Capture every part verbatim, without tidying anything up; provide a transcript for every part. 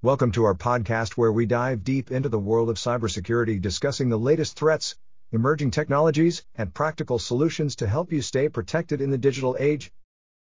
Welcome to our podcast where we dive deep into the world of cybersecurity, discussing the latest threats, emerging technologies, and practical solutions to help you stay protected in the digital age.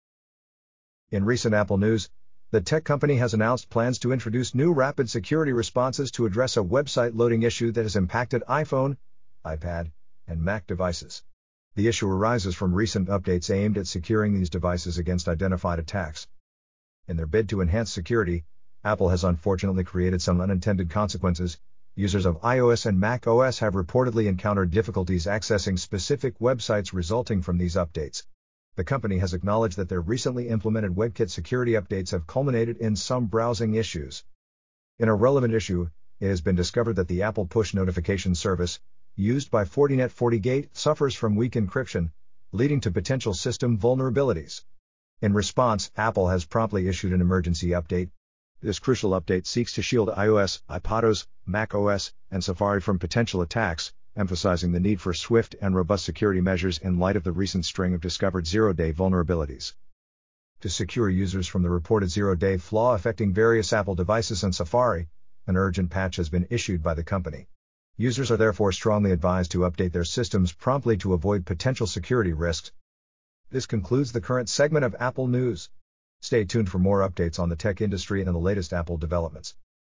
In recent Apple news, the tech company has announced plans to introduce new rapid security responses to address a website loading issue that has impacted iPhone, iPad, and Mac devices. The issue arises from recent updates aimed at securing these devices against identified attacks. In their bid to enhance security, Apple has unfortunately created some unintended consequences. Users of iOS and Mac O S have reportedly encountered difficulties accessing specific websites resulting from these updates. The company has acknowledged that their recently implemented WebKit security updates have culminated in some browsing issues. In a relevant issue, it has been discovered that the Apple Push Notification Service, used by Fortinet FortiGate, suffers from weak encryption, leading to potential system vulnerabilities. In response, Apple has promptly issued an emergency update. This crucial update seeks to shield iOS, iPadOS, Mac O S, and Safari from potential attacks, emphasizing the need for swift and robust security measures in light of the recent string of discovered zero-day vulnerabilities. To secure users from the reported zero-day flaw affecting various Apple devices and Safari, an urgent patch has been issued by the company. Users are therefore strongly advised to update their systems promptly to avoid potential security risks. This concludes the current segment of Apple News. Stay tuned for more updates on the tech industry and the latest Apple developments.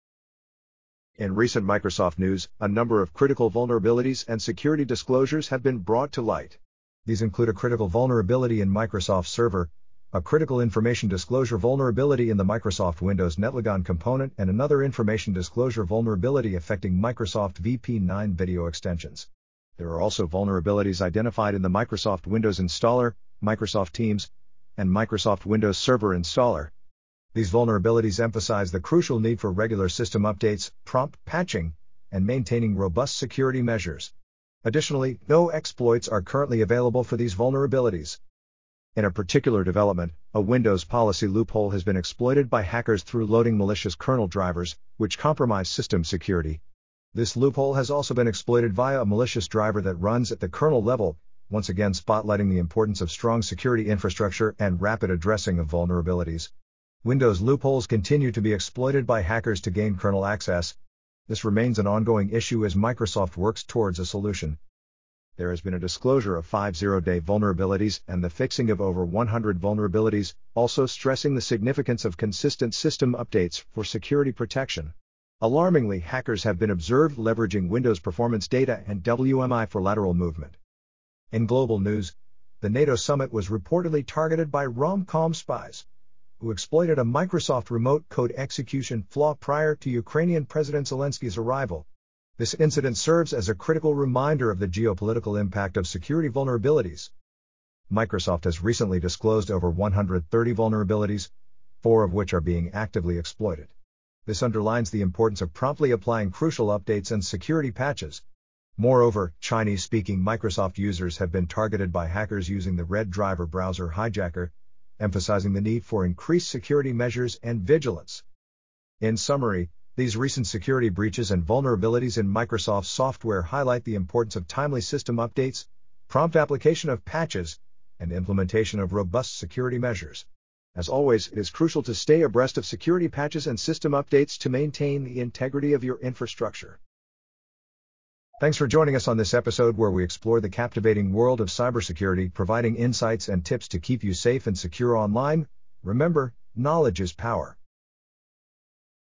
In recent Microsoft news, a number of critical vulnerabilities and security disclosures have been brought to light. These include a critical vulnerability in Microsoft Server, a critical information disclosure vulnerability in the Microsoft Windows Netlogon component, and another information disclosure vulnerability affecting Microsoft V P nine video extensions. There are also vulnerabilities identified in the Microsoft Windows Installer, Microsoft Teams, and Microsoft Windows Server Installer. These vulnerabilities emphasize the crucial need for regular system updates, prompt patching, and maintaining robust security measures. Additionally, no exploits are currently available for these vulnerabilities. In a particular development, a Windows policy loophole has been exploited by hackers through loading malicious kernel drivers, which compromise system security. This loophole has also been exploited via a malicious driver that runs at the kernel level, once again spotlighting the importance of strong security infrastructure and rapid addressing of vulnerabilities. Windows loopholes continue to be exploited by hackers to gain kernel access. This remains an ongoing issue as Microsoft works towards a solution. There has been a disclosure of five zero-day vulnerabilities and the fixing of over one hundred vulnerabilities, also stressing the significance of consistent system updates for security protection. Alarmingly, hackers have been observed leveraging Windows performance data and W M I for lateral movement. In global news, the NATO summit was reportedly targeted by Rom-Com spies, who exploited a Microsoft remote code execution flaw prior to Ukrainian President Zelensky's arrival. This incident serves as a critical reminder of the geopolitical impact of security vulnerabilities. Microsoft has recently disclosed over one hundred thirty vulnerabilities, four of which are being actively exploited. This underlines the importance of promptly applying crucial updates and security patches. Moreover, Chinese-speaking Microsoft users have been targeted by hackers using the WebDriver browser hijacker, emphasizing the need for increased security measures and vigilance. In summary, these recent security breaches and vulnerabilities in Microsoft software highlight the importance of timely system updates, prompt application of patches, and implementation of robust security measures. As always, it is crucial to stay abreast of security patches and system updates to maintain the integrity of your infrastructure. Thanks for joining us on this episode where we explore the captivating world of cybersecurity, providing insights and tips to keep you safe and secure online. Remember, knowledge is power.